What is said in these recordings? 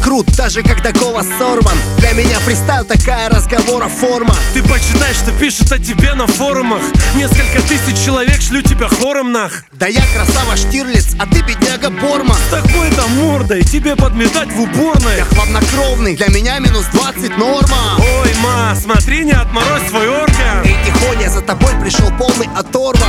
крут, даже когда голос сорван. Для меня фристайл такая разговора форма. Ты почитай, что пишут о тебе на форумах. Несколько тысяч человек шлю тебя хором нах. Да я красава Штирлиц, а ты бедняга Борма. С такой-то мордой тебе подметать в уборной. Я хладнокровный, для меня минус 20 норма. Ой, ма, смотри, не отморозь свой орган. Эй, тихоня, за тобой пришел полный оторва.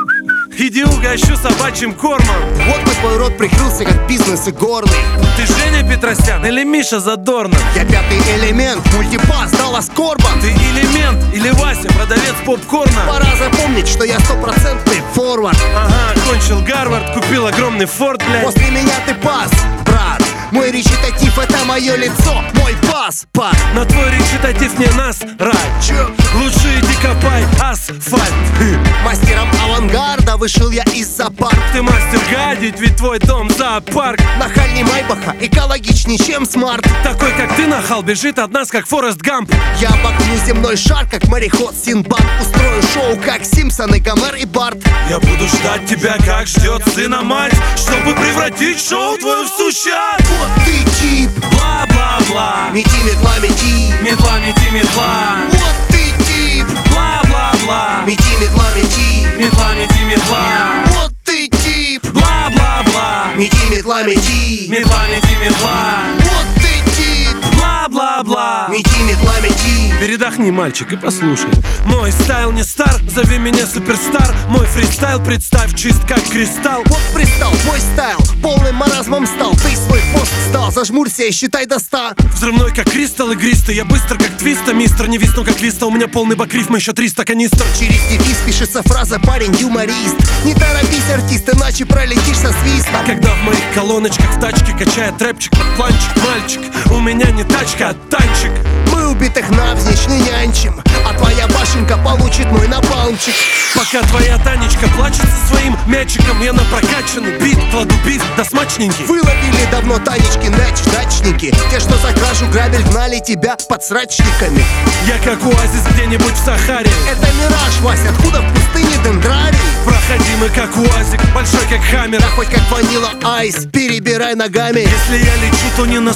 Иди угощу собачьим кормом. Вот бы твой рот прикрылся, как бизнес и горный. Ты Женя Петросян или Миша Задорнов? Я пятый элемент, мультипас, Даллас Корбан. Ты элемент или Вася, продавец попкорна? Пора запомнить, что я стопроцентный форвард. Ага, кончил Гарвард, купил огромный форт, блядь. После меня ты пас, брат. Мой речитатив — это мое лицо, мой пас. На твой речитатив не насрать. Чё? Лучше иди копай асфальт. Мастером авангарда вышел я из-за парк. Ты мастер гадить, ведь твой дом зоопарк. Нахальней Майбаха, экологичней, чем смарт. Такой, как ты, нахал, бежит от нас, как Форест Гамп. Я обогну земной шар, как мореход Синбад. Устрою шоу, как Симпсоны, Гомер и Барт. Я буду ждать тебя, как ждет сына мать, чтобы превратить шоу твое в сущат. Вот ты тип, Бла-бла-бла. мети, метла, мети. Метла, мети, метла. Вот ты тип, Бла-бла-бла. мети, метла, мети. Метла, мети, метла. Вот ты тип, Бла-бла-бла. мети, метла, мети. Метла, мети, метла. Вот ты тип, Бла-бла-бла. мети, метла, мети. Передохни, мальчик, и послушай. Мой стайл не стар, зови меня суперстар. Мой фристайл, представь, чист как кристалл. Вот пристал, твой стайл, полным маразмом стал. Ты свой пост сдал, зажмурься и считай до 100. Взрывной, как кристалл игристый. Я быстро, как твиста, мистер. Не висну, как листа, у меня полный бак рифм, еще 300 канистр. Через девиз пишется фраза «парень юморист». Не торопись, артист, иначе пролетишь со свистом. Когда в моих колоночках в тачке качает рэпчик под планчик, мальчик, у меня не тачка, а танчик. Мы убитых навзничь не нянчим, а твоя башенка получит мой напалмчик. Пока твоя Танечка плачет со своим мячиком, я на прокачанный бит кладу биф да смачненький. Выловили давно Танечки мяч дачники. Те, что за кражу грабель, гнали тебя под срачниками. Я как оазис где-нибудь в Сахаре. Это мираж, Вася, откуда в пустыне дендрарий? Проходимый как уазик, большой как хаммер. Да хоть как ванила айс, перебирай ногами. Если я лечу, то не на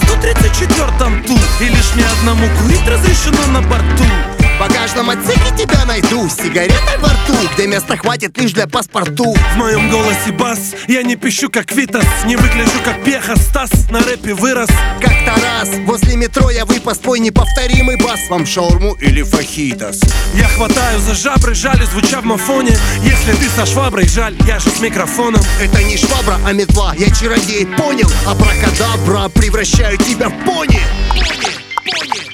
134-м ту. И лишь мне одному курить разрешено на борту. В багажном отсеке тебя найду с сигаретой во рту, где места хватит лишь для паспорту. В моем голосе бас, я не пищу как Витас, не выгляжу как Пеха, Стас на рэпе вырос. Как-то раз возле метро я выпас твой неповторимый бас. Вам шаурму или фахитос? Я хватаю за жабры, жаль, звуча в мафоне. Если ты со шваброй, жаль, я же с микрофоном. Это не швабра, а метла, я чародей, понял? Абракадабра, превращаю тебя в пони. Пони.